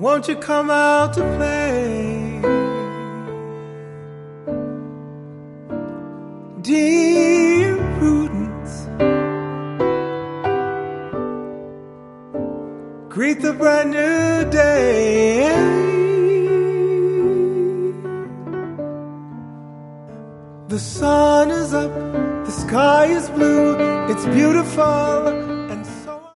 won't you come out to play? Dear Prudence, greet the brand new day. The sun is up, the sky is blue, it's beautiful